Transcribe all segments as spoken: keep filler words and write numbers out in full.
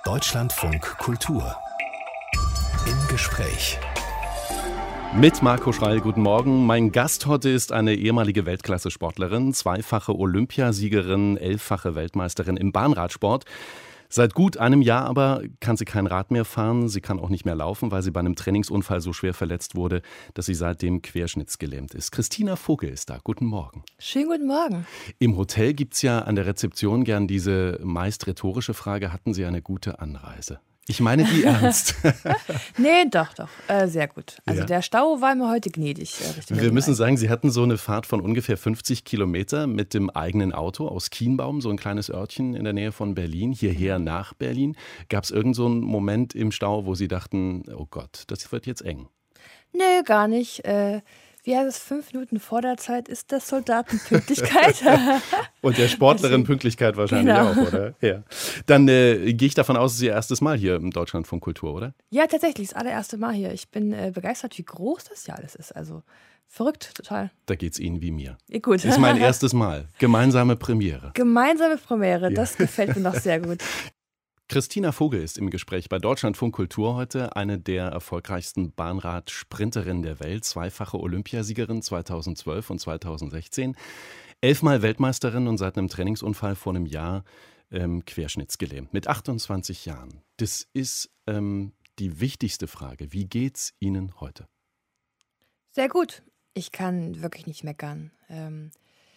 Deutschlandfunk Kultur im Gespräch. Mit Marco Schreil, guten Morgen. Mein Gast heute ist eine ehemalige Weltklasse-Sportlerin, zweifache Olympiasiegerin, elffache Weltmeisterin im Bahnradsport. Seit gut einem Jahr aber kann sie kein Rad mehr fahren, sie kann auch nicht mehr laufen, weil sie bei einem Trainingsunfall so schwer verletzt wurde, dass sie seitdem querschnittsgelähmt ist. Christina Vogel ist da. Guten Morgen. Schönen guten Morgen. Im Hotel gibt es ja an der Rezeption gern diese meist rhetorische Frage, hatten Sie eine gute Anreise? Ich meine die ernst. Nee, doch, doch. Äh, sehr gut. Also Ja. der Stau war mir heute gnädig. Äh, Richtung Wir Berlin müssen rein. sagen, Sie hatten so eine Fahrt von ungefähr fünfzig Kilometer mit dem eigenen Auto aus Kienbaum, so ein kleines Örtchen in der Nähe von Berlin, hierher nach Berlin. Gab es irgend so einen Moment im Stau, wo Sie dachten, oh Gott, das wird jetzt eng? Nee, gar nicht. Äh, wie heißt es, fünf Minuten vor der Zeit ist das Soldatenpünktlichkeit. Und der Sportlerin Deswegen- Pünktlichkeit wahrscheinlich Genau. auch, oder? Ja. Dann äh, gehe ich davon aus, es ist Ihr erstes Mal hier im Deutschlandfunk Kultur, oder? Ja, tatsächlich, das allererste Mal hier. Ich bin äh, begeistert, wie groß das hier alles ist. Also verrückt, total. Da geht es Ihnen wie mir. Ja, gut. Ist mein erstes Mal. Gemeinsame Premiere. Gemeinsame Premiere, das gefällt mir noch sehr gut. Christina Vogel ist im Gespräch bei Deutschlandfunk Kultur heute, eine der erfolgreichsten Bahnrad-Sprinterinnen der Welt, zweifache Olympiasiegerin zweitausendzwölf und zweitausendsechzehn, elfmal Weltmeisterin und seit einem Trainingsunfall vor einem Jahr ähm, querschnittsgelähmt, mit achtundzwanzig Jahren. Das ist ähm, die wichtigste Frage. Wie geht's Ihnen heute? Sehr gut. Ich kann wirklich nicht meckern. Ähm,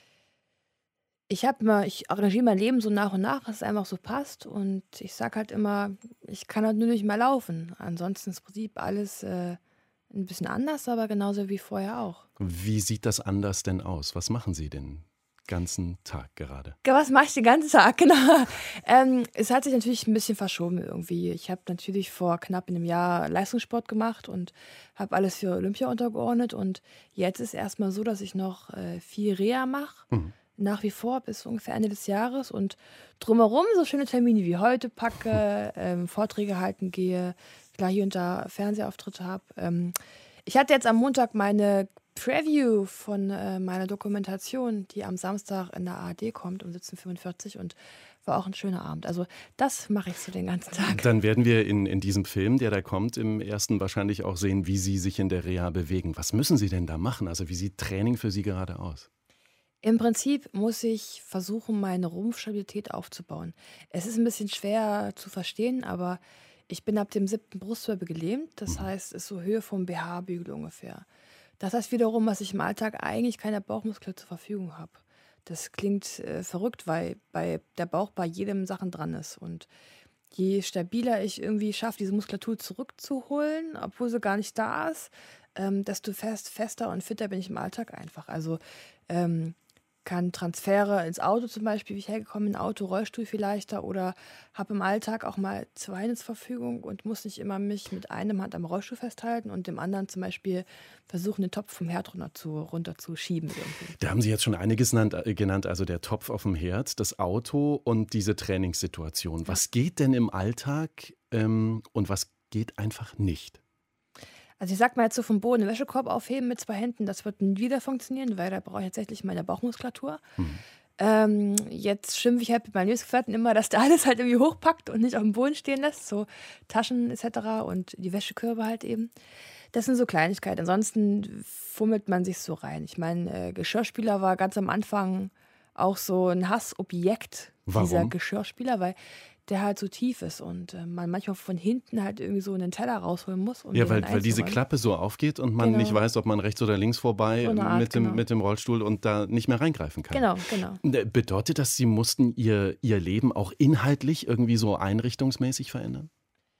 ich habe mal, ich arrangiere mein Leben so nach und nach, dass es einfach so passt. Und ich sage halt immer, ich kann halt nur nicht mehr laufen. Ansonsten ist im Prinzip alles äh, ein bisschen anders, aber genauso wie vorher auch. Wie sieht das anders denn aus? Was machen Sie den ganzen Tag gerade? Ja, was mache ich den ganzen Tag? Genau. Ähm, es hat sich natürlich ein bisschen verschoben irgendwie. Ich habe natürlich vor knapp einem Jahr Leistungssport gemacht und habe alles für Olympia untergeordnet. Und jetzt ist erstmal so, dass ich noch äh, viel Reha mache. Mhm. Nach wie vor bis ungefähr Ende des Jahres und drumherum so schöne Termine wie heute packe, ähm, Vorträge halten gehe, klar hier und da Fernsehauftritte habe. Ähm, ich hatte jetzt am Montag meine Preview von äh, meiner Dokumentation, die am Samstag in der A R D kommt um siebzehn Uhr fünfundvierzig und war auch ein schöner Abend. Also das mache ich so den ganzen Tag. Dann werden wir in, in diesem Film, der da kommt, im ersten wahrscheinlich auch sehen, wie Sie sich in der Reha bewegen. Was müssen Sie denn da machen? Also wie sieht Training für Sie gerade aus? Im Prinzip muss ich versuchen, meine Rumpfstabilität aufzubauen. Es ist ein bisschen schwer zu verstehen, aber ich bin ab dem siebten Brustwirbel gelähmt. Das heißt, es ist so Höhe vom B H-Bügel ungefähr. Das heißt wiederum, dass ich im Alltag eigentlich keine Bauchmuskulatur zur Verfügung habe. Das klingt äh, verrückt, weil bei der Bauch bei jedem Sachen dran ist. Und je stabiler ich irgendwie schaffe, diese Muskulatur zurückzuholen, obwohl sie gar nicht da ist, ähm, desto fest, fester und fitter bin ich im Alltag einfach. Also ähm, kann Transfere ins Auto zum Beispiel, wie ich hergekommen bin, Auto, Rollstuhl viel leichter oder habe im Alltag auch mal zwei Hände zur Verfügung und muss nicht immer mich mit einem Hand am Rollstuhl festhalten und dem anderen zum Beispiel versuchen, den Topf vom Herd runter zu, runter zu schieben irgendwie. Da haben Sie jetzt schon einiges genannt, äh, genannt, also der Topf auf dem Herd, das Auto und diese Trainingssituation. Was geht denn im Alltag ähm, und was geht einfach nicht? Also ich sag mal jetzt so vom Boden einen Wäschekorb aufheben mit zwei Händen, das wird nie wieder funktionieren, weil da brauche ich tatsächlich meine Bauchmuskulatur. Hm. Ähm, jetzt schimpfe ich halt mit meinen Lebensgefährten immer, dass der alles halt irgendwie hochpackt und nicht auf dem Boden stehen lässt, so Taschen et cetera und die Wäschekörbe halt eben. Das sind so Kleinigkeiten. Ansonsten fummelt man sich so rein. Ich meine, äh, Geschirrspüler war ganz am Anfang auch so ein Hassobjekt, dieser Warum? Geschirrspüler, weil der halt so tief ist und äh, man manchmal von hinten halt irgendwie so einen Teller rausholen muss. Um Ja, den weil, dann weil diese einzuräumen. Klappe so aufgeht und man Genau. nicht weiß, ob man rechts oder links vorbei So eine Art, mit, dem, genau. mit dem Rollstuhl und da nicht mehr reingreifen kann. Genau, genau. Äh, Bedeutet das, Sie mussten ihr, ihr Leben auch inhaltlich irgendwie so einrichtungsmäßig verändern?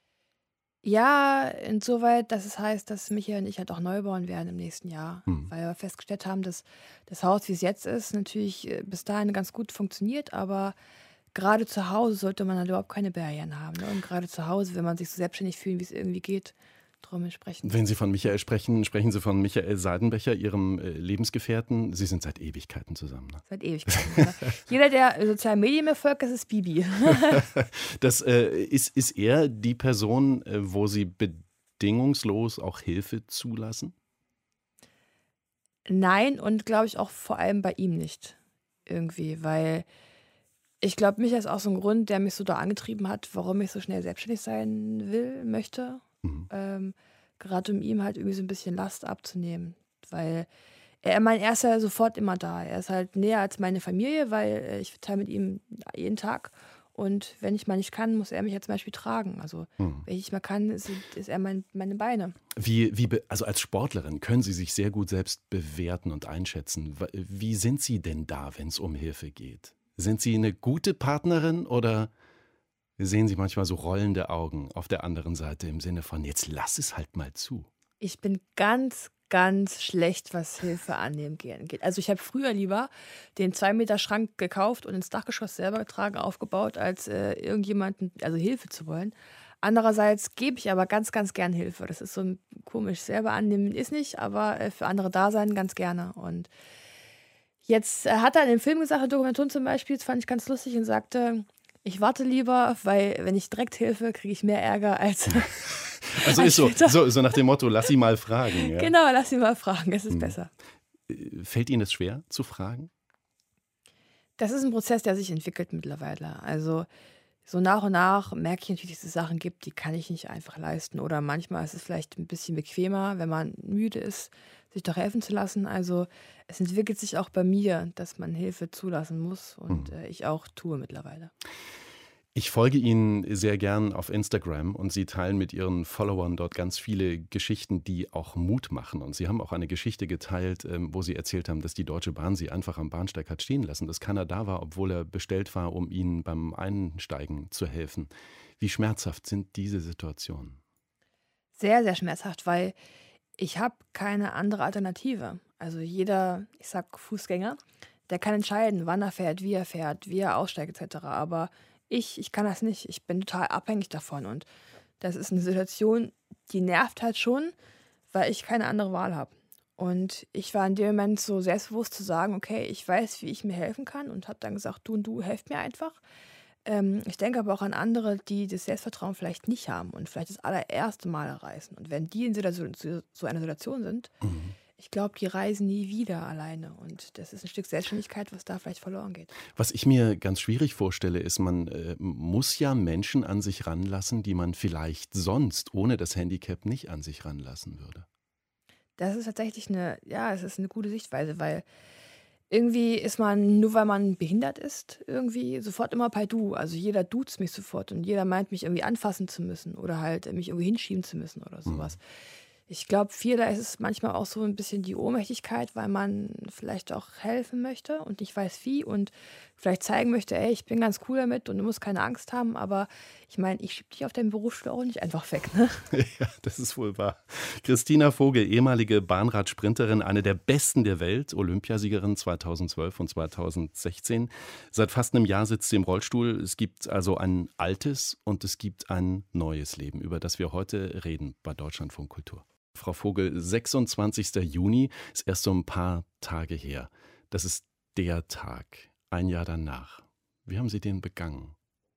Ja, insoweit, dass es heißt, dass Michael und ich halt auch neu bauen werden im nächsten Jahr. Hm. Weil wir festgestellt haben, dass das Haus, wie es jetzt ist, natürlich äh, bis dahin ganz gut funktioniert, aber gerade zu Hause sollte man halt überhaupt keine Barrieren haben. Ne? Und gerade zu Hause, wenn man sich so selbstständig fühlt, wie es irgendwie geht, drum entsprechend. Wenn Sie von Michael sprechen, sprechen Sie von Michael Seidenbecher, Ihrem äh, Lebensgefährten. Sie sind seit Ewigkeiten zusammen. Ne? Seit Ewigkeiten. Ne? Jeder, der sozialen Medien mir folgt, das ist Bibi. Das äh, ist, ist er die Person, äh, wo Sie bedingungslos auch Hilfe zulassen? Nein, und glaube ich auch vor allem bei ihm nicht. Irgendwie, weil Ich glaube, Micha ist auch so ein Grund, der mich so da angetrieben hat, warum ich so schnell selbstständig sein will, möchte. Mhm. Ähm, Gerade um ihm halt irgendwie so ein bisschen Last abzunehmen. Weil er, mein, er ist ja sofort immer da. Er ist halt näher als meine Familie, weil äh, ich teile mit ihm jeden Tag. Und wenn ich mal nicht kann, muss er mich ja zum Beispiel tragen. Also Mhm. wenn ich nicht mehr kann, ist, ist er mein, meine Beine. Wie, wie, be- also als Sportlerin können Sie sich sehr gut selbst bewerten und einschätzen. Wa- Wie sind Sie denn da, wenn es um Hilfe geht? Sind Sie eine gute Partnerin oder sehen Sie manchmal so rollende Augen auf der anderen Seite im Sinne von, jetzt lass es halt mal zu? Ich bin ganz, ganz schlecht, was Hilfe annehmen gehen geht. Also ich habe früher lieber den zwei Meter Schrank gekauft und ins Dachgeschoss selber getragen, aufgebaut, als äh, irgendjemanden, also Hilfe zu wollen. Andererseits gebe ich aber ganz, ganz gern Hilfe. Das ist so ein komisch. Selber annehmen ist nicht, aber äh, für andere da sein ganz gerne. Und jetzt äh, hat er in dem Film gesagt, in der Dokumentation zum Beispiel, das fand ich ganz lustig und sagte, ich warte lieber, weil wenn ich direkt helfe, kriege ich mehr Ärger als, Also als ist so, später. so, so nach dem Motto, lass sie mal fragen. Ja? Genau, lass ihn mal fragen, es ist Hm. besser. Äh, Fällt Ihnen das schwer zu fragen? Das ist ein Prozess, der sich entwickelt mittlerweile. Also so nach und nach merke ich natürlich, dass es Sachen gibt, die kann ich nicht einfach leisten. Oder manchmal ist es vielleicht ein bisschen bequemer, wenn man müde ist, sich doch helfen zu lassen. Also es entwickelt sich auch bei mir, dass man Hilfe zulassen muss und Hm. äh, ich auch tue mittlerweile. Ich folge Ihnen sehr gern auf Instagram und Sie teilen mit Ihren Followern dort ganz viele Geschichten, die auch Mut machen. Und Sie haben auch eine Geschichte geteilt, ähm, wo Sie erzählt haben, dass die Deutsche Bahn Sie einfach am Bahnsteig hat stehen lassen, dass keiner da war, obwohl er bestellt war, um Ihnen beim Einsteigen zu helfen. Wie schmerzhaft sind diese Situationen? Sehr, sehr schmerzhaft, weil ich habe keine andere Alternative. Also jeder, ich sag Fußgänger, der kann entscheiden, wann er fährt, wie er fährt, wie er aussteigt et cetera. Aber ich, ich kann das nicht. Ich bin total abhängig davon. Und das ist eine Situation, die nervt halt schon, weil ich keine andere Wahl habe. Und ich war in dem Moment so selbstbewusst zu sagen, okay, ich weiß, wie ich mir helfen kann und habe dann gesagt, du und du, helft mir einfach. Ähm, ich denke aber auch an andere, die das Selbstvertrauen vielleicht nicht haben und vielleicht das allererste Mal reisen. Und wenn die in Situation, zu so einer Situation sind, Mhm. ich glaube, die reisen nie wieder alleine. Und das ist ein Stück Selbstständigkeit, was da vielleicht verloren geht. Was ich mir ganz schwierig vorstelle, ist, man äh, muss ja Menschen an sich ranlassen, die man vielleicht sonst ohne das Handicap nicht an sich ranlassen würde. Das ist tatsächlich eine, ja, es ist eine gute Sichtweise, weil irgendwie ist man, nur weil man behindert ist, irgendwie sofort immer bei Du. Also jeder duzt mich sofort und jeder meint, mich irgendwie anfassen zu müssen oder halt mich irgendwie hinschieben zu müssen oder Mhm. sowas. Ich glaube, vieler ist es manchmal auch so ein bisschen die Ohnmächtigkeit, weil man vielleicht auch helfen möchte und nicht weiß wie und vielleicht zeigen möchte, ey, ich bin ganz cool damit und du musst keine Angst haben, aber ich meine, ich schiebe dich auf deinen Berufsstuhl auch nicht einfach weg, ne? Ja, das ist wohl wahr. Christina Vogel, ehemalige Bahnradsprinterin, eine der besten der Welt, Olympiasiegerin zweitausendzwölf und zweitausendsechzehn. Seit fast einem Jahr sitzt sie im Rollstuhl. Es gibt also ein altes und es gibt ein neues Leben, über das wir heute reden bei Deutschlandfunk Kultur. Frau Vogel, sechsundzwanzigster Juni ist erst so ein paar Tage her. Das ist der Tag, ein Jahr danach. Wie haben Sie den begangen?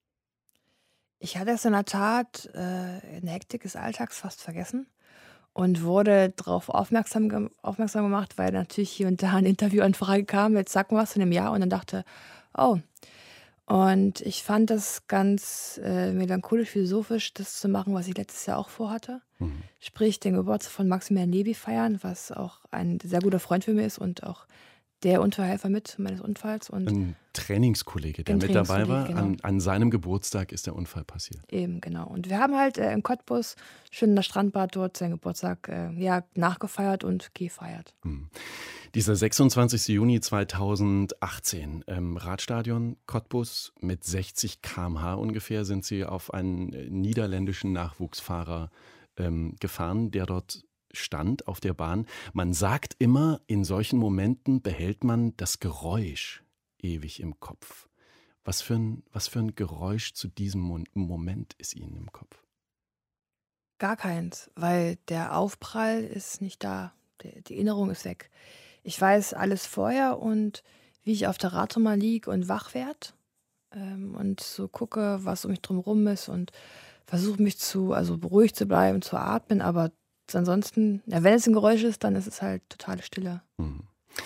Ich hatte es in der Tat äh, in der Hektik des Alltags fast vergessen und wurde darauf aufmerksam, gem- aufmerksam gemacht, weil natürlich hier und da eine Interviewanfrage kam, jetzt sag mal was in einem Jahr und dann dachte, oh. Und ich fand das ganz äh, melancholisch, philosophisch, das zu machen, was ich letztes Jahr auch vorhatte. Mhm. Sprich, den Geburtstag von Maximilian Levy feiern, was auch ein sehr guter Freund für mich ist und auch der Unfallhelfer mit meines Unfalls. Und Ein Trainingskollege, der Ein mit dabei war. Trainingskollege, An, an seinem Geburtstag ist der Unfall passiert. eben, genau. Und wir haben halt äh, in Cottbus schön in der Strandbad dort seinen Geburtstag äh, ja, nachgefeiert und gefeiert. Hm. Dieser sechsundzwanzigster Juni zweitausendachtzehn, ähm, Radstadion Cottbus mit sechzig Kilometer pro Stunde ungefähr sind Sie auf einen äh, niederländischen Nachwuchsfahrer ähm, gefahren, der dort stand auf der Bahn. Man sagt immer, in solchen Momenten behält man das Geräusch ewig im Kopf. Was für ein, was für ein Geräusch zu diesem Mo- Moment ist Ihnen im Kopf? Gar keins, weil der Aufprall ist nicht da. Die, die Erinnerung ist weg. Ich weiß alles vorher und wie ich auf der Radtour liege und wach werd ähm, und so gucke, was um mich drumherum ist und versuche mich zu, also beruhigt zu bleiben, zu atmen, aber ansonsten, ja, wenn es ein Geräusch ist, dann ist es halt totale Stille. Hm.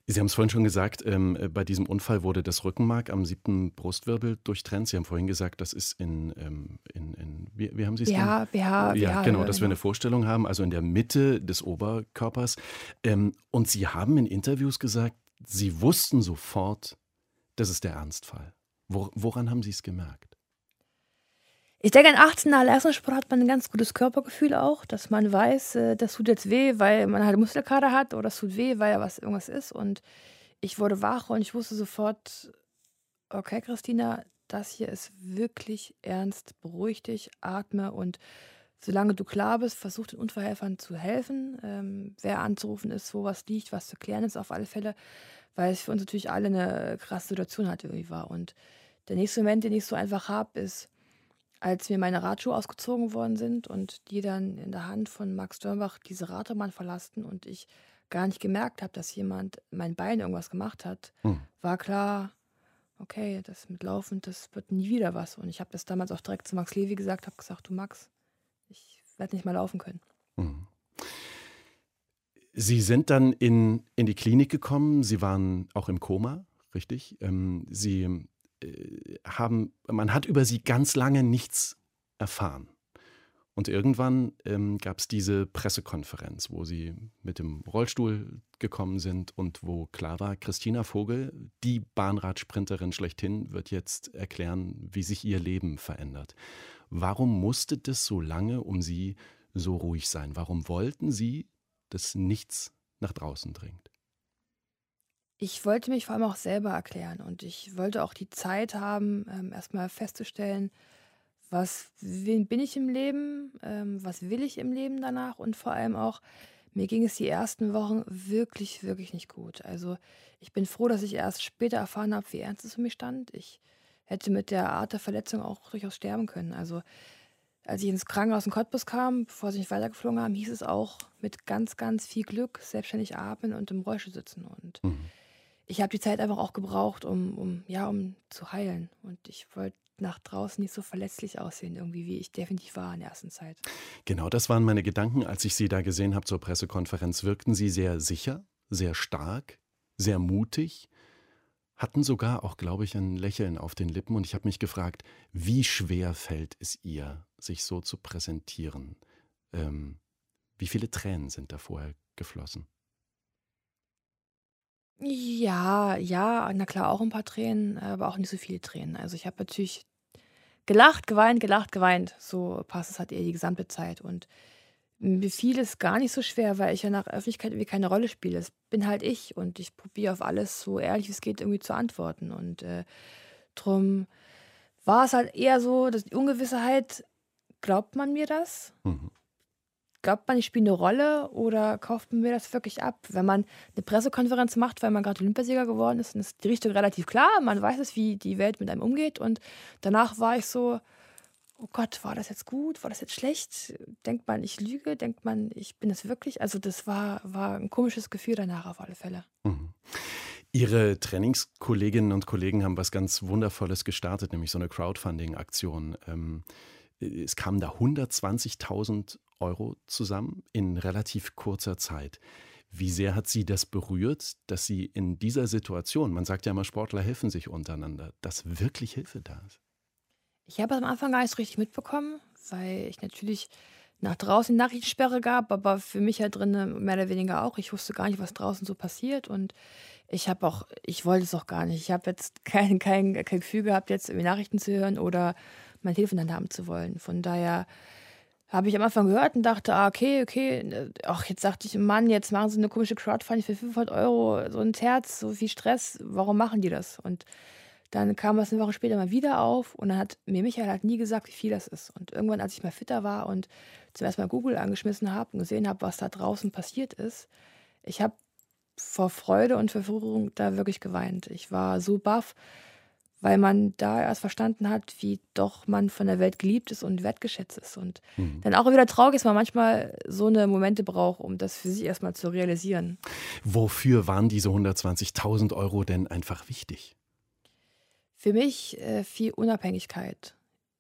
Sie haben es vorhin schon gesagt, ähm, bei diesem Unfall wurde das Rückenmark am siebten Brustwirbel durchtrennt. Sie haben vorhin gesagt, das ist in, ähm, in, in wie, wie haben Sie es B H, genannt? B H, Ja, genau, B H-Höhe, dass wir genau. eine Vorstellung haben, also in der Mitte des Oberkörpers. Ähm, und Sie haben in Interviews gesagt, Sie wussten sofort, das ist der Ernstfall. Wo, woran haben Sie es gemerkt? Ich denke, in achtzehn nach Leistungssport hat man ein ganz gutes Körpergefühl auch, dass man weiß, äh, das tut jetzt weh, weil man halt Muskelkater hat oder es tut weh, weil was irgendwas ist. Und ich wurde wach und ich wusste sofort: „Okay, Christina, das hier ist wirklich ernst. Beruhig dich, atme und solange du klar bist, versuch den Unfallhelfern zu helfen, ähm, wer anzurufen ist, wo was liegt, was zu klären ist auf alle Fälle“, weil es für uns natürlich alle eine krasse Situation halt irgendwie war. Und der nächste Moment, den ich so einfach habe, ist, als mir meine Radschuhe ausgezogen worden sind und die dann in der Hand von Max Dörnbach diese Radbahn verlassen und ich gar nicht gemerkt habe, dass jemand mein Bein irgendwas gemacht hat, Hm. war klar, okay, das mit Laufen, das wird nie wieder was. Und ich habe das damals auch direkt zu Max Levi gesagt, habe gesagt, du Max, ich werde nicht mal laufen können. Hm. Sie sind dann in, in die Klinik gekommen. Sie waren auch im Koma, richtig? Ähm, Sie äh, haben, man hat über Sie ganz lange nichts erfahren. Und irgendwann ähm, gab es diese Pressekonferenz, wo Sie mit dem Rollstuhl gekommen sind und wo klar war, Christina Vogel, die Bahnradsprinterin schlechthin, wird jetzt erklären, wie sich ihr Leben verändert. Warum musste das so lange um Sie so ruhig sein? Warum wollten Sie, dass nichts nach draußen dringt? Ich wollte mich vor allem auch selber erklären und ich wollte auch die Zeit haben, ähm, erstmal festzustellen, was wen bin ich im Leben, ähm, was will ich im Leben danach und vor allem auch, mir ging es die ersten Wochen wirklich, wirklich nicht gut. Also ich bin froh, dass ich erst später erfahren habe, wie ernst es für mich stand. Ich hätte mit der Art der Verletzung auch durchaus sterben können. Also als ich ins Krankenhaus in Cottbus kam, bevor sie mich weitergeflogen haben, hieß es auch mit ganz, ganz viel Glück selbstständig atmen und im Rollstuhl sitzen. Und Mhm. ich habe die Zeit einfach auch gebraucht, um, um, ja, um zu heilen. Und ich wollte nach draußen nicht so verletzlich aussehen, irgendwie, wie ich definitiv war in der ersten Zeit. Genau das waren meine Gedanken, als ich Sie da gesehen habe zur Pressekonferenz. Wirkten Sie sehr sicher, sehr stark, sehr mutig, hatten sogar auch, glaube ich, ein Lächeln auf den Lippen. Und ich habe mich gefragt, wie schwer fällt es ihr, sich so zu präsentieren? Ähm, wie viele Tränen sind da vorher geflossen? Ja, ja, na klar, auch ein paar Tränen, aber auch nicht so viele Tränen. Also ich habe natürlich gelacht, geweint, gelacht, geweint. So passt es halt eher die gesamte Zeit. Und mir fiel es gar nicht so schwer, weil ich ja nach Öffentlichkeit irgendwie keine Rolle spiele. Es bin halt ich und ich probiere auf alles so ehrlich wie es geht irgendwie zu antworten. Und äh, drum war es halt eher so, dass die Ungewissheit, glaubt man mir das? Mhm. Glaubt man, ich spiele eine Rolle oder kauft man mir das wirklich ab? Wenn man eine Pressekonferenz macht, weil man gerade Olympiasieger geworden ist, dann ist die Richtung relativ klar. Man weiß es, wie die Welt mit einem umgeht. Und danach war ich so: „Oh Gott, war das jetzt gut? War das jetzt schlecht? Denkt man, ich lüge? Denkt man, ich bin es wirklich?“ Also, das war war ein komisches Gefühl danach auf alle Fälle. Mhm. Ihre Trainingskolleginnen und Kollegen haben was ganz Wundervolles gestartet, nämlich so eine Crowdfunding-Aktion. Ähm, es kamen da hundertzwanzigtausend Euro zusammen in relativ kurzer Zeit. Wie sehr hat Sie das berührt, dass Sie in dieser Situation, man sagt ja immer, Sportler helfen sich untereinander, dass wirklich Hilfe da ist? Ich habe am Anfang gar nicht so richtig mitbekommen, weil ich natürlich nach draußen Nachrichtensperre gab, aber für mich halt drinnen mehr oder weniger auch. Ich wusste gar nicht, was draußen so passiert und ich habe auch ich wollte es auch gar nicht. Ich habe jetzt kein kein kein Gefühl gehabt, jetzt irgendwie Nachrichten zu hören oder mein Telefon in der Hand haben zu wollen. Von daher habe ich am Anfang gehört und dachte: „Ah, okay, okay.“ Äh, ach, jetzt dachte ich: „Mann, jetzt machen sie eine komische Crowdfunding für fünfhundert Euro, so ein Terz, so viel Stress. Warum machen die das?“ Und dann kam das eine Woche später mal wieder auf und dann hat mir Michael halt nie gesagt, wie viel das ist. Und irgendwann, als ich mal fitter war und zum ersten Mal Google angeschmissen habe und gesehen habe, was da draußen passiert ist, ich habe vor Freude und Verwirrung da wirklich geweint. Ich war so baff, weil man da erst verstanden hat, wie doch man von der Welt geliebt ist und wertgeschätzt ist. Und Mhm. dann auch wieder traurig ist, man manchmal so eine Momente braucht, um das für sich erstmal zu realisieren. Wofür waren diese hundertzwanzigtausend Euro denn einfach wichtig? Für mich, äh, viel Unabhängigkeit.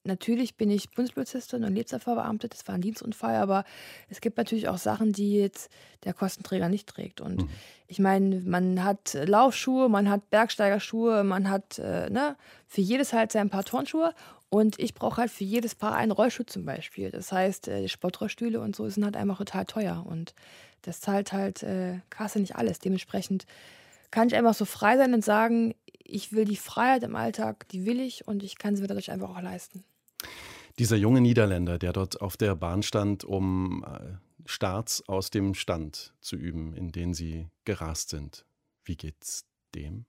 natürlich bin ich Bundespolizistin und Lebensverbeamtet, das war ein Dienstunfall, aber es gibt natürlich auch Sachen, die jetzt der Kostenträger nicht trägt. Und Mhm. ich meine, man hat Laufschuhe, man hat Bergsteigerschuhe, man hat äh, ne, für jedes halt sein Paar Turnschuhe. Und ich brauche halt für jedes Paar einen Rollschuh zum Beispiel. Das heißt, äh, Sportrollstühle und so sind halt einfach total teuer. Und das zahlt halt äh, Kasse nicht alles. Dementsprechend kann ich einfach so frei sein und sagen, ich will die Freiheit im Alltag, die will ich und ich kann sie mir dadurch einfach auch leisten. Dieser junge Niederländer, der dort auf der Bahn stand, um äh, Starts aus dem Stand zu üben, in den Sie gerast sind. Wie geht's dem?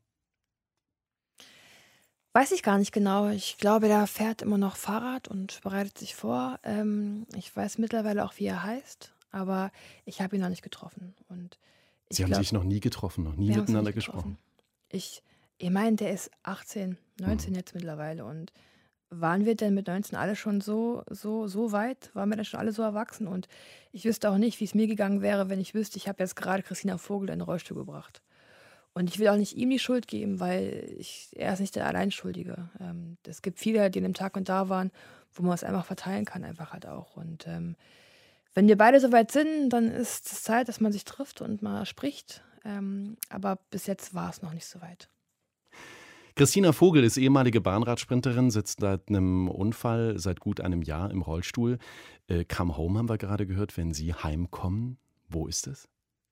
Weiß ich gar nicht genau. Ich glaube, der fährt immer noch Fahrrad und bereitet sich vor. Ähm, ich weiß mittlerweile auch, wie er heißt, aber ich habe ihn noch nicht getroffen. Und Sie ich haben glaube, sich noch nie getroffen, noch nie wir haben uns noch miteinander nicht getroffen. gesprochen. Ich, ich meine, der ist achtzehn, Mhm. neunzehn jetzt mittlerweile. Und waren wir denn mit neunzehn alle schon so, so, so weit? Waren wir denn schon alle so erwachsen? Und ich wüsste auch nicht, wie es mir gegangen wäre, wenn ich wüsste, ich habe jetzt gerade Christina Vogel in den Rollstuhl gebracht. Und ich will auch nicht ihm die Schuld geben, weil ich, er ist nicht der Alleinschuldige. Ähm, es gibt viele, die an dem Tag und da waren, wo man es einfach verteilen kann, einfach halt auch. Und ähm, wenn wir beide soweit sind, dann ist es Zeit, dass man sich trifft und mal spricht. Ähm, aber bis jetzt war es noch nicht so weit. Christina Vogel ist ehemalige Bahnradsprinterin, sitzt seit einem Unfall seit gut einem Jahr im Rollstuhl. Äh, Come Home haben wir gerade gehört, wenn Sie heimkommen. Wo ist es?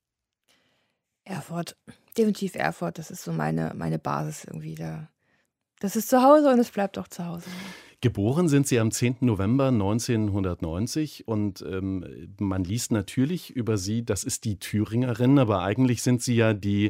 Erfurt, definitiv Erfurt, das ist so meine, meine Basis irgendwie. Da. Das ist zu Hause und es bleibt auch zu Hause. Geboren sind Sie am zehnten November neunzehnhundertneunzig und ähm, man liest natürlich über Sie, das ist die Thüringerin, aber eigentlich sind Sie ja die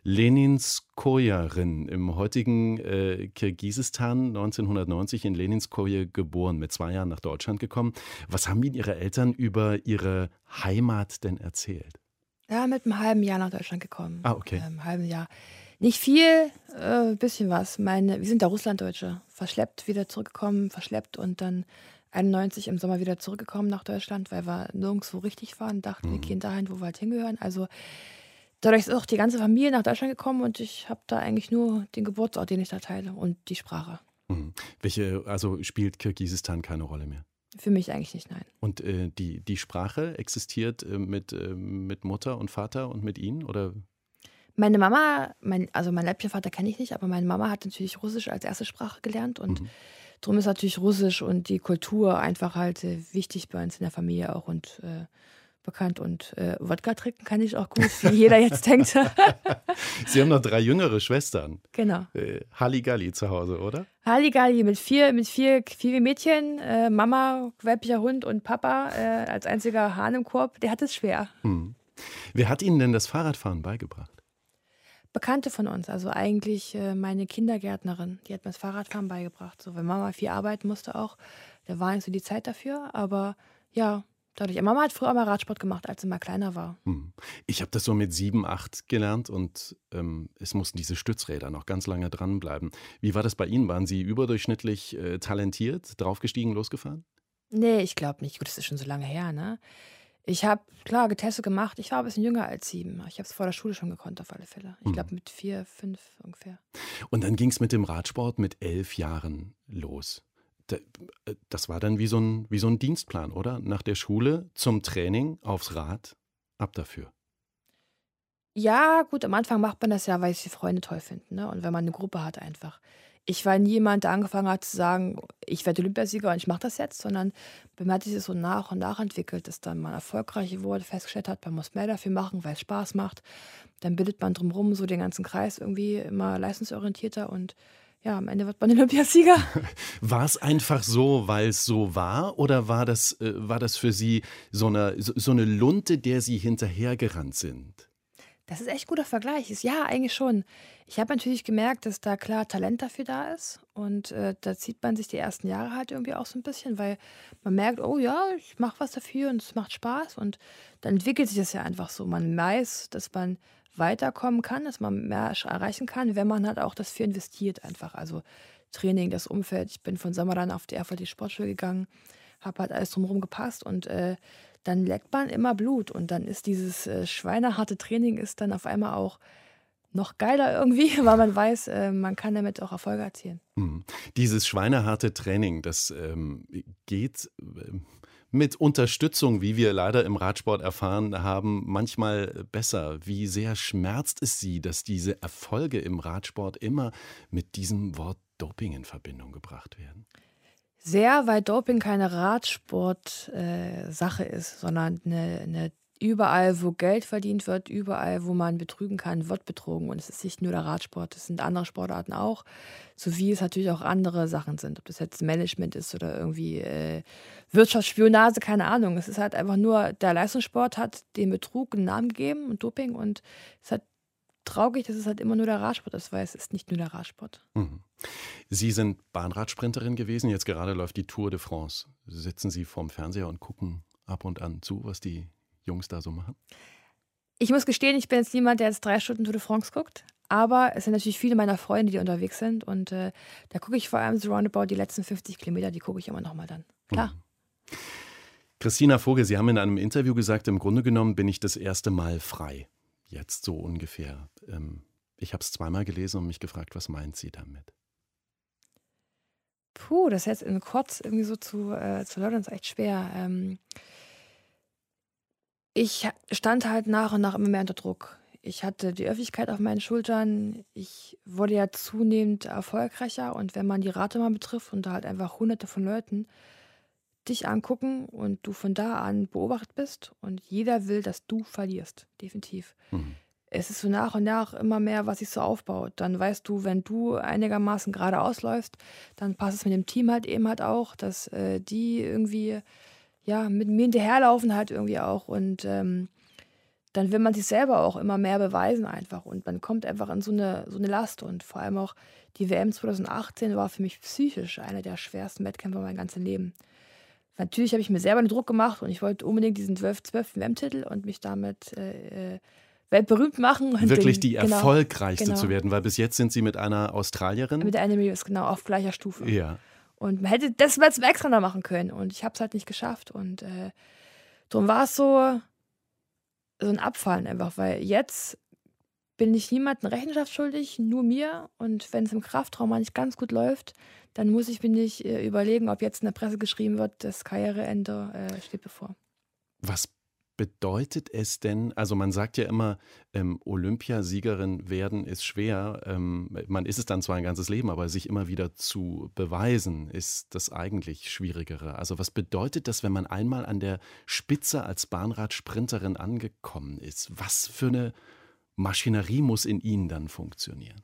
Leninskojerin im heutigen äh, Kirgisistan, neunzehnhundertneunzig in Leninskoje geboren, mit zwei Jahren nach Deutschland gekommen. Was haben Ihnen Ihre Eltern über Ihre Heimat denn erzählt? Ja, mit einem halben Jahr nach Deutschland gekommen. Ah, okay. Ähm, halben Jahr. Nicht viel, äh, bisschen was. Meine, wir sind da Russlanddeutsche. Verschleppt, wieder zurückgekommen, verschleppt und dann einundneunzig im Sommer wieder zurückgekommen nach Deutschland, weil wir nirgendwo richtig waren. Dachten, wir Mhm. gehen dahin, wo wir halt hingehören. Also dadurch ist auch die ganze Familie nach Deutschland gekommen und ich habe da eigentlich nur den Geburtsort, den ich da teile und die Sprache. Mhm. Welche, also spielt Kirgisistan keine Rolle mehr? Für mich eigentlich nicht, nein. Und äh, die, die Sprache existiert äh, mit, äh, mit Mutter und Vater und mit Ihnen? Oder? Meine Mama, mein, also meinen leiblichen Vater kenne ich nicht, aber meine Mama hat natürlich Russisch als erste Sprache gelernt und Mhm. darum ist natürlich Russisch und die Kultur einfach halt äh, wichtig bei uns in der Familie auch und äh, bekannt. Und äh, Wodka trinken kann ich auch gut, wie jeder jetzt denkt. Sie haben noch drei jüngere Schwestern. Genau. Äh, Halligalli zu Hause, oder? Halligalli mit vier, mit vier, vier Mädchen, äh, Mama, weiblicher Hund und Papa äh, als einziger Hahn im Korb, der hat es schwer. Hm. Wer hat Ihnen denn das Fahrradfahren beigebracht? Bekannte von uns, also eigentlich äh, meine Kindergärtnerin, die hat mir das Fahrradfahren beigebracht. So, weil Mama viel arbeiten musste auch, da war nicht so die Zeit dafür, aber ja, dadurch. Mama hat früher auch mal Radsport gemacht, als sie mal kleiner war. Hm. Ich habe das so mit sieben, acht gelernt und ähm, es mussten diese Stützräder noch ganz lange dranbleiben. Wie war das bei Ihnen? Waren Sie überdurchschnittlich äh, talentiert, draufgestiegen, losgefahren? Nee, ich glaube nicht. Gut, das ist schon so lange her, ne? Ich habe, klar, getestet gemacht. Ich war ein bisschen jünger als sieben. Ich habe es vor der Schule schon gekonnt, auf alle Fälle. Ich Hm. glaube mit vier, fünf ungefähr. Und dann ging es mit dem Radsport mit elf Jahren los. Da- äh, Das war dann wie so ein, wie so ein Dienstplan, oder? Nach der Schule zum Training aufs Rad, ab dafür. Ja, gut, am Anfang macht man das ja, weil es die Freunde toll finden, ne? Und wenn man eine Gruppe hat einfach. Ich war nie jemand, der angefangen hat zu sagen, ich werde Olympiasieger und ich mache das jetzt, sondern bei mir hat sich das so nach und nach entwickelt, dass dann man erfolgreich wurde, festgestellt hat, man muss mehr dafür machen, weil es Spaß macht. Dann bildet man drumherum so den ganzen Kreis irgendwie immer leistungsorientierter und ja, am Ende wird man Olympiasieger. War es einfach so, weil es so war, oder war das, äh, war das für Sie so eine, so, so eine Lunte, der Sie hinterhergerannt sind? Das ist echt ein guter Vergleich. Ist ja, eigentlich schon. Ich habe natürlich gemerkt, dass da klar Talent dafür da ist. Und äh, da zieht man sich die ersten Jahre halt irgendwie auch so ein bisschen, weil man merkt, oh ja, ich mache was dafür und es macht Spaß. Und dann entwickelt sich das ja einfach so. Man weiß, dass man weiterkommen kann, dass man mehr sch- erreichen kann, wenn man halt auch das für investiert einfach. Also Training, das Umfeld. Ich bin von Sommer dann auf die Erfurt Sportschule gegangen, habe halt alles drumherum gepasst und äh, dann leckt man immer Blut und dann ist dieses äh, schweineharte Training ist dann auf einmal auch noch geiler irgendwie, weil man weiß, äh, man kann damit auch Erfolge erzielen. Mhm. Dieses schweineharte Training, das ähm, geht äh, mit Unterstützung, wie wir leider im Radsport erfahren haben, manchmal besser. Wie sehr schmerzt es Sie, dass diese Erfolge im Radsport immer mit diesem Wort Doping in Verbindung gebracht werden? Sehr, weil Doping keine Radsport-Sache ist, sondern eine, eine überall, wo Geld verdient wird, überall, wo man betrügen kann, wird betrogen. Und es ist nicht nur der Radsport, es sind andere Sportarten auch, sowie es natürlich auch andere Sachen sind. Ob das jetzt Management ist oder irgendwie äh, Wirtschaftsspionage, keine Ahnung. Es ist halt einfach nur, der Leistungssport hat dem Betrug einen Namen gegeben und Doping. Und es ist halt traurig, dass es halt immer nur der Radsport ist, weil es ist nicht nur der Radsport. Mhm. Sie sind Bahnradsprinterin gewesen, jetzt gerade läuft die Tour de France. Sitzen Sie vorm Fernseher und gucken ab und an zu, was die Jungs da so machen? Ich muss gestehen, ich bin jetzt niemand, der jetzt drei Stunden Tour de France guckt. Aber es sind natürlich viele meiner Freunde, die unterwegs sind. Und äh, da gucke ich vor allem so roundabout die letzten fünfzig Kilometer, die gucke ich immer noch mal dann. Klar. Mhm. Christina Vogel, Sie haben in einem Interview gesagt, im Grunde genommen bin ich das erste Mal frei. Jetzt so ungefähr. Ähm, ich habe es zweimal gelesen und mich gefragt, was meint sie damit? Puh, das jetzt in kurz irgendwie so zu, äh, zu erläutern, ist echt schwer. Ähm, ich ha- stand halt nach und nach immer mehr unter Druck. Ich hatte die Öffentlichkeit auf meinen Schultern. Ich wurde ja zunehmend erfolgreicher. Und wenn man die Rate mal betrifft und da halt einfach hunderte von Leuten dich angucken und du von da an beobachtet bist und jeder will, dass du verlierst. Definitiv. Mhm. Es ist so nach und nach immer mehr, was sich so aufbaut. Dann weißt du, wenn du einigermaßen gerade ausläufst, dann passt es mit dem Team halt eben halt auch, dass äh, die irgendwie ja mit mir hinterherlaufen halt irgendwie auch. Und ähm, dann will man sich selber auch immer mehr beweisen einfach. Und man kommt einfach in so eine, so eine Last. Und vor allem auch die W M zwanzig achtzehn war für mich psychisch einer der schwersten Wettkämpfe mein ganzes Leben. Natürlich habe ich mir selber einen Druck gemacht und ich wollte unbedingt diesen zwölften W M-Titel und mich damit äh, äh, weltberühmt machen. Und Wirklich den, die genau, erfolgreichste genau. zu werden, weil bis jetzt sind Sie mit einer Australierin. Mit der Anne Reeves, genau, auf gleicher Stufe. Ja. Und man hätte das mal zum extra noch machen können. Und ich habe es halt nicht geschafft. Und äh, darum war es so, so ein Abfallen einfach, weil jetzt bin ich niemandem Rechenschaft schuldig, nur mir. Und wenn es im Kraftraum mal nicht ganz gut läuft, dann muss ich mir nicht äh, überlegen, ob jetzt in der Presse geschrieben wird, das Karriereende äh, steht bevor. Was bedeutet es denn, also man sagt ja immer, ähm, Olympiasiegerin werden ist schwer. Ähm, man ist es dann zwar ein ganzes Leben, aber sich immer wieder zu beweisen, ist das eigentlich Schwierigere. Also was bedeutet das, wenn man einmal an der Spitze als Bahnradsprinterin angekommen ist? Was für eine Maschinerie muss in Ihnen dann funktionieren?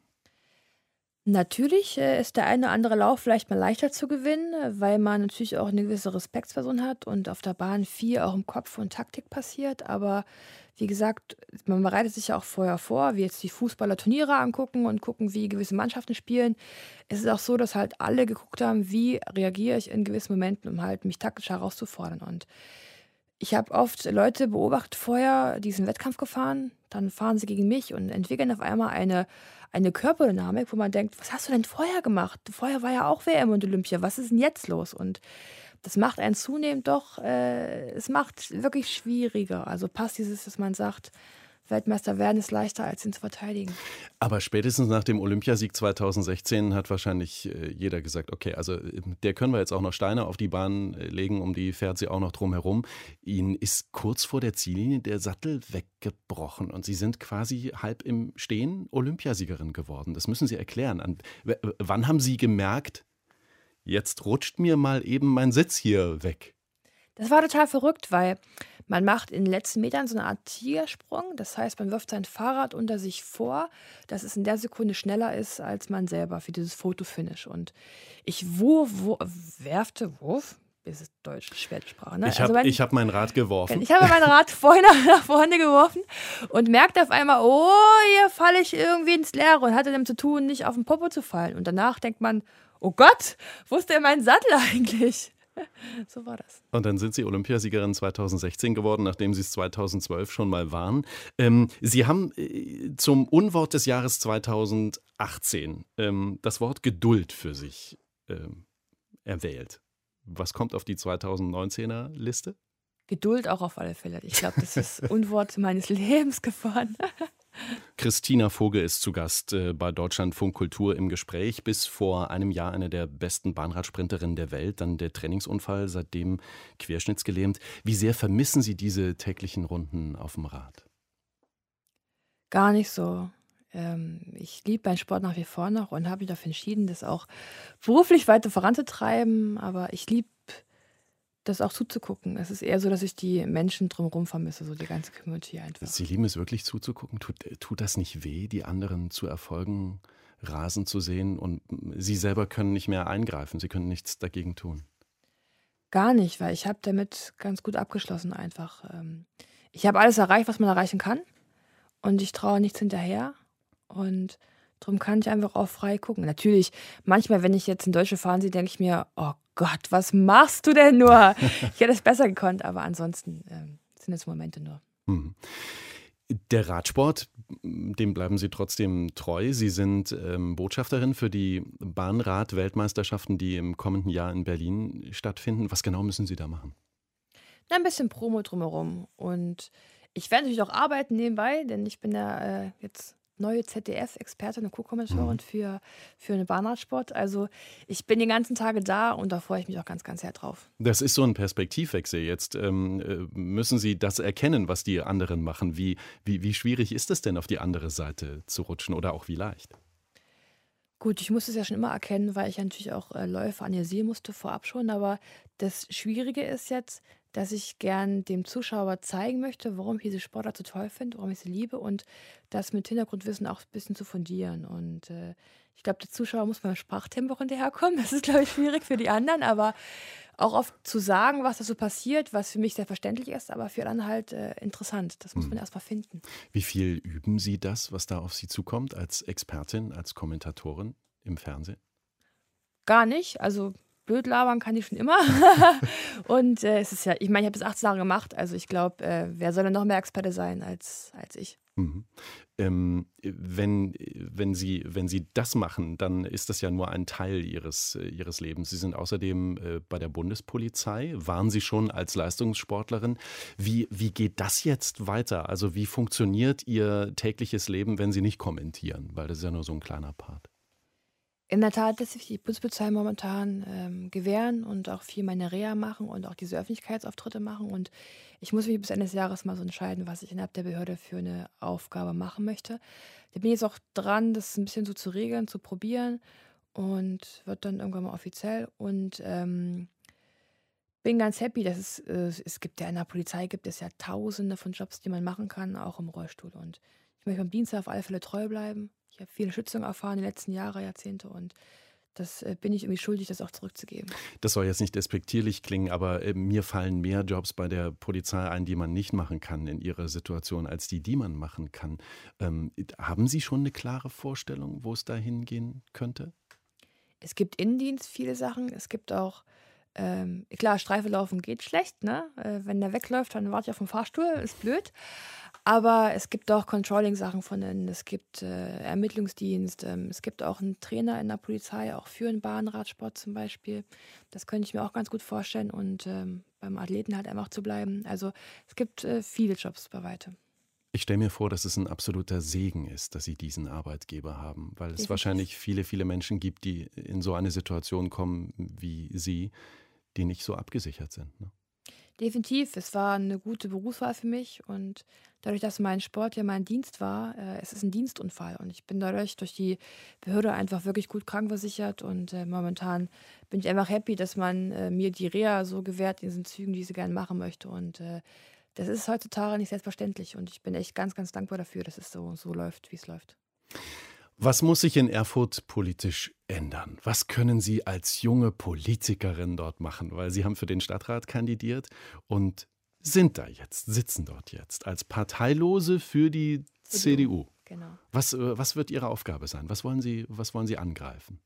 Natürlich äh, ist der eine oder andere Lauf vielleicht mal leichter zu gewinnen, äh, weil man natürlich auch eine gewisse Respektsperson hat und auf der Bahn viel auch im Kopf und Taktik passiert. Aber wie gesagt, man bereitet sich ja auch vorher vor, wie jetzt die Fußballer Turniere angucken und gucken, wie gewisse Mannschaften spielen. Es ist auch so, dass halt alle geguckt haben, wie reagiere ich in gewissen Momenten, um halt mich taktisch herauszufordern. Und ich habe oft Leute beobachtet vorher, die sind Wettkampf gefahren, dann fahren sie gegen mich und entwickeln auf einmal eine, eine Körperdynamik, wo man denkt, was hast du denn vorher gemacht? Vorher war ja auch W M und Olympia, was ist denn jetzt los? Und das macht einen zunehmend doch, äh, es macht wirklich schwieriger. Also passt dieses, dass man sagt, Weltmeister werden ist leichter, als ihn zu verteidigen. Aber spätestens nach dem Olympiasieg zweitausendsechzehn hat wahrscheinlich äh, jeder gesagt, okay, also äh, der können wir jetzt auch noch Steine auf die Bahn äh, legen, um die fährt sie auch noch drum herum. Ihnen ist kurz vor der Ziellinie der Sattel weggebrochen und Sie sind quasi halb im Stehen Olympiasiegerin geworden. Das müssen Sie erklären. An, w- wann haben Sie gemerkt, jetzt rutscht mir mal eben mein Sitz hier weg? Das war total verrückt, weil man macht in den letzten Metern so eine Art Tigersprung. Das heißt, man wirft sein Fahrrad unter sich vor, dass es in der Sekunde schneller ist als man selber für dieses Fotofinish. Und ich wurf, wurf, werfte, wurf, das ist deutsch, schwere Sprache, ne? Ich habe Also mein- hab mein Rad geworfen. Ich habe mein Rad vorhin nach vorne geworfen und merkte auf einmal, oh, hier falle ich irgendwie ins Leere und hatte damit zu tun, nicht auf den Popo zu fallen. Und danach denkt man, oh Gott, wo ist denn mein Sattel eigentlich? So war das. Und dann sind Sie Olympiasiegerin zweitausendsechzehn geworden, nachdem Sie es zweitausendzwölf schon mal waren. Ähm, Sie haben äh, zum Unwort des Jahres zweitausendachtzehn ähm, das Wort Geduld für sich ähm, erwählt. Was kommt auf die zweitausendneunzehner Liste? Geduld auch auf alle Fälle. Ich glaube, das ist Unwort meines Lebens geworden. Christina Vogel ist zu Gast äh, bei Deutschlandfunk Kultur im Gespräch. Bis vor einem Jahr eine der besten Bahnradsprinterinnen der Welt, dann der Trainingsunfall, seitdem querschnittsgelähmt. Wie sehr vermissen Sie diese täglichen Runden auf dem Rad? Gar nicht so. Ähm, ich liebe meinen Sport nach wie vor noch und habe mich dafür entschieden, das auch beruflich weiter voranzutreiben. Aber ich liebe das auch zuzugucken. Es ist eher so, dass ich die Menschen drumherum vermisse, so die ganze Community einfach. Sie lieben es wirklich zuzugucken? Tut, tut das nicht weh, die anderen zu Erfolgen rasen zu sehen? Und Sie selber können nicht mehr eingreifen, Sie können nichts dagegen tun. Gar nicht, weil ich habe damit ganz gut abgeschlossen einfach. Ähm, ich habe alles erreicht, was man erreichen kann und ich traue nichts hinterher und darum kann ich einfach auch frei gucken. Natürlich, manchmal, wenn ich jetzt in deutsche Fahren sehe, denke ich mir, oh Gott, was machst du denn nur? Ich hätte es besser gekonnt, aber ansonsten ähm, sind es Momente nur. Mhm. Der Radsport, dem bleiben Sie trotzdem treu. Sie sind ähm, Botschafterin für die Bahnrad-Weltmeisterschaften, die im kommenden Jahr in Berlin stattfinden. Was genau müssen Sie da machen? Na, ein bisschen Promo drumherum. Und ich werde natürlich auch arbeiten nebenbei, denn ich bin ja äh, jetzt neue Z D F-Expertin und Co-Kommentatorin Mhm. für, für einen Bahnradsport. Also ich bin die ganzen Tage da und da freue ich mich auch ganz, ganz sehr drauf. Das ist so ein Perspektivwechsel. Jetzt ähm, äh, müssen Sie das erkennen, was die anderen machen. Wie, wie, wie schwierig ist es denn, auf die andere Seite zu rutschen oder auch wie leicht? Gut, ich musste es ja schon immer erkennen, weil ich ja natürlich auch äh, Läufe analysieren musste vorab schon. Aber das Schwierige ist jetzt, dass ich gern dem Zuschauer zeigen möchte, warum ich diese Sportart so toll finde, warum ich sie liebe und das mit Hintergrundwissen auch ein bisschen zu fundieren. Und äh, ich glaube, der Zuschauer muss beim Sprachtempo hinterherkommen. Das ist, glaube ich, schwierig für die anderen, aber auch oft zu sagen, was da so passiert, was für mich selbstverständlich ist, aber für alle halt äh, interessant. Das muss man Hm. erst mal finden. Wie viel üben Sie das, was da auf Sie zukommt, als Expertin, als Kommentatorin im Fernsehen? Gar nicht. Also blöd labern kann ich schon immer. Und äh, es ist ja, ich meine, ich habe das achtzehn Jahre gemacht. Also ich glaube, äh, wer soll denn noch mehr Experte sein als, als ich? Mhm. Ähm, wenn, wenn Sie, wenn Sie das machen, dann ist das ja nur ein Teil Ihres, äh, Ihres Lebens. Sie sind außerdem äh, bei der Bundespolizei, waren Sie schon als Leistungssportlerin. Wie, wie geht das jetzt weiter? Also wie funktioniert Ihr tägliches Leben, wenn Sie nicht kommentieren? Weil das ist ja nur so ein kleiner Part. In der Tat lässt sich die Bundespolizei momentan ähm, gewähren und auch viel meine Reha machen und auch diese Öffentlichkeitsauftritte machen. Und ich muss mich bis Ende des Jahres mal so entscheiden, was ich innerhalb der Behörde für eine Aufgabe machen möchte. Da bin ich jetzt auch dran, das ein bisschen so zu regeln, zu probieren und wird dann irgendwann mal offiziell. Und ähm, bin ganz happy, dass es, äh, es gibt ja in der Polizei gibt es ja tausende von Jobs, die man machen kann, auch im Rollstuhl. Und ich möchte meinem Dienst auf alle Fälle treu bleiben. Ich habe viele Schützungen erfahren die letzten Jahre, Jahrzehnte und das äh, bin ich irgendwie schuldig, das auch zurückzugeben. Das soll jetzt nicht despektierlich klingen, aber äh, mir fallen mehr Jobs bei der Polizei ein, die man nicht machen kann in Ihrer Situation, als die, die man machen kann. Ähm, haben Sie schon eine klare Vorstellung, wo es da hingehen könnte? Es gibt Innendienst viele Sachen. Es gibt auch, ähm, klar, Streife laufen geht schlecht, ne? Äh, wenn der wegläuft, dann warte ich auf dem Fahrstuhl, ist blöd. Aber es gibt auch Controlling-Sachen von innen. Es gibt äh, Ermittlungsdienst. Ähm, es gibt auch einen Trainer in der Polizei, auch für den Bahnradsport zum Beispiel. Das könnte ich mir auch ganz gut vorstellen. Und ähm, beim Athleten halt einfach zu bleiben. Also es gibt äh, viele Jobs bei weitem. Ich stelle mir vor, dass es ein absoluter Segen ist, dass Sie diesen Arbeitgeber haben, weil es Definitiv. wahrscheinlich viele, viele Menschen gibt, die in so eine Situation kommen wie Sie, die nicht so abgesichert sind. Ne? Definitiv, es war eine gute Berufswahl für mich und dadurch, dass mein Sport ja mein Dienst war, äh, es ist ein Dienstunfall und ich bin dadurch durch die Behörde einfach wirklich gut krankenversichert und äh, momentan bin ich einfach happy, dass man äh, mir die Reha so gewährt in diesen Zügen, die ich so gerne machen möchte und äh, das ist heutzutage nicht selbstverständlich und ich bin echt ganz, ganz dankbar dafür, dass es so, so läuft, wie es läuft. Was muss sich in Erfurt politisch ändern? Was können Sie als junge Politikerin dort machen? Weil Sie haben für den Stadtrat kandidiert und sind da jetzt, sitzen dort jetzt als Parteilose für die C D U, C D U. genau. Was, äh, was wird Ihre Aufgabe sein? Was wollen Sie, was wollen Sie angreifen?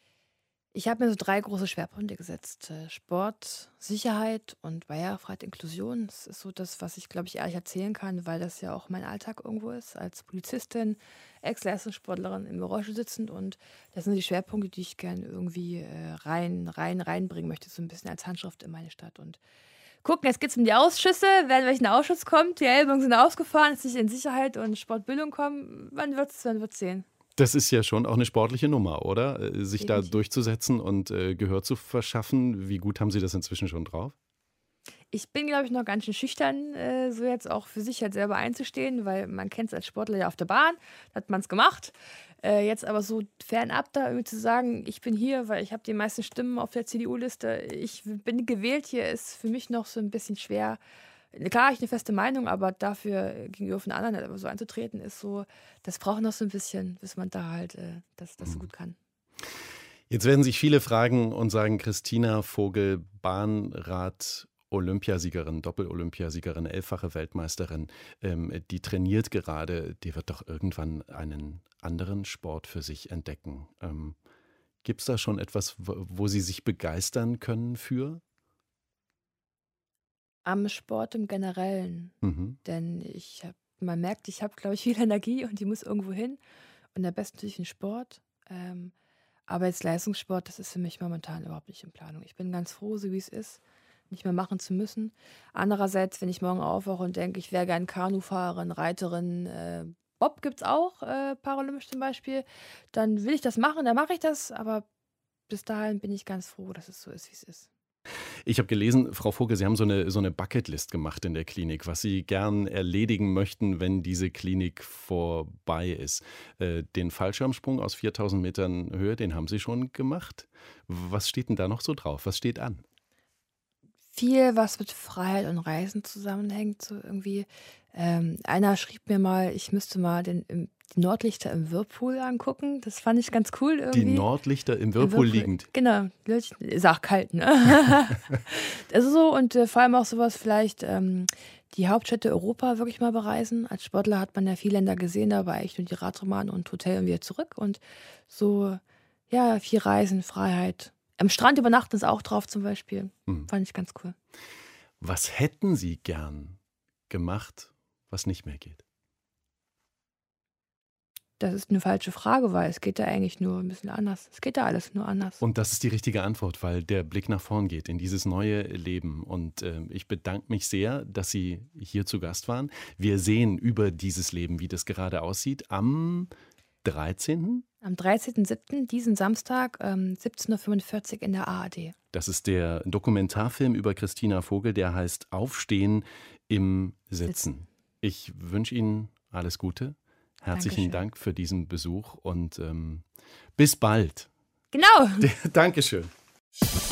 Ich habe mir so drei große Schwerpunkte gesetzt. Äh, Sport, Sicherheit und Barrierefreiheit, Inklusion. Das ist so das, was ich, glaube ich, ehrlich erzählen kann, weil das ja auch mein Alltag irgendwo ist. Als Polizistin, Ex-Leistungssportlerin im Rollstuhl sitzend. Und das sind die Schwerpunkte, die ich gerne irgendwie äh, rein, rein, reinbringen möchte. So ein bisschen als Handschrift in meine Stadt. Und gucken, jetzt geht es um die Ausschüsse, wer in welchen Ausschuss kommt. Die Ellbogen sind ausgefahren, jetzt nicht in Sicherheit und Sportbildung kommen. Wann wird es wann wird's sehen? Das ist ja schon auch eine sportliche Nummer, oder? Äh, Sich da Definitiv. durchzusetzen und äh, Gehör zu verschaffen. Wie gut haben Sie das inzwischen schon drauf? Ich bin, glaube ich, noch ganz schön schüchtern, äh, so jetzt auch für sich halt selber einzustehen, weil man kennt es als Sportler ja auf der Bahn, da hat man es gemacht. Äh, jetzt aber so fernab da irgendwie zu sagen, ich bin hier, weil ich habe die meisten Stimmen auf der C D U-Liste, ich bin gewählt hier, ist für mich noch so ein bisschen schwer. Klar, habe ich eine feste Meinung, aber dafür gegenüber von anderen halt aber so einzutreten, ist so, das braucht noch so ein bisschen, bis man da halt äh, das, das so gut kann. Jetzt werden sich viele fragen und sagen, Christina Vogel, Bahnrad Olympiasiegerin, Doppel-Olympiasiegerin, elffache Weltmeisterin, ähm, die trainiert gerade, die wird doch irgendwann einen anderen Sport für sich entdecken. Ähm, Gibt es da schon etwas, wo, wo Sie sich begeistern können für? Am Sport im Generellen, Mhm. denn ich hab, man merkt, ich habe, glaube ich, viel Energie und die muss irgendwo hin und am besten natürlich in Sport. Ähm, aber jetzt Leistungssport, das ist für mich momentan überhaupt nicht in Planung. Ich bin ganz froh, so wie es ist, nicht mehr machen zu müssen. Andererseits, wenn ich morgen aufwache und denke, ich wäre gern Kanufahrerin, Reiterin, äh, Bob gibt es auch, äh, paralympisch zum Beispiel, dann will ich das machen, dann mache ich das, aber bis dahin bin ich ganz froh, dass es so ist, wie es ist. Ich habe gelesen, Frau Vogel, Sie haben so eine, so eine Bucketlist gemacht in der Klinik, was Sie gern erledigen möchten, wenn diese Klinik vorbei ist. Äh, den Fallschirmsprung aus viertausend Metern Höhe, den haben Sie schon gemacht. Was steht denn da noch so drauf? Was steht an? Viel, was mit Freiheit und Reisen zusammenhängt, so irgendwie. Ähm, einer schrieb mir mal, ich müsste mal den, im, die Nordlichter im Whirlpool angucken. Das fand ich ganz cool Die irgendwie. Nordlichter im Im Whirlpool liegend. Genau, ist auch kalt, ne? Also so und äh, vor allem auch sowas vielleicht ähm, die Hauptstädte Europa wirklich mal bereisen. Als Sportler hat man ja viele Länder gesehen, aber eigentlich nur die Radromane und Hotel und wieder zurück. Und so, ja, viel Reisen, Freiheit. Am Strand übernachten ist auch drauf zum Beispiel. Hm. Fand ich ganz cool. Was hätten Sie gern gemacht, was nicht mehr geht? Das ist eine falsche Frage, weil es geht da eigentlich nur ein bisschen anders. Es geht da alles nur anders. Und das ist die richtige Antwort, weil der Blick nach vorn geht in dieses neue Leben. Und äh, ich bedanke mich sehr, dass Sie hier zu Gast waren. Wir sehen über dieses Leben, wie das gerade aussieht, am dreizehnten Am dreizehnten siebten diesen Samstag, ähm, siebzehn Uhr fünfundvierzig in der A R D. Das ist der Dokumentarfilm über Christina Vogel, der heißt Aufstehen im Sitzen. Sitzen. Ich wünsche Ihnen alles Gute. Herzlichen Dankeschön. Dank für diesen Besuch und ähm, bis bald. Genau. Dankeschön.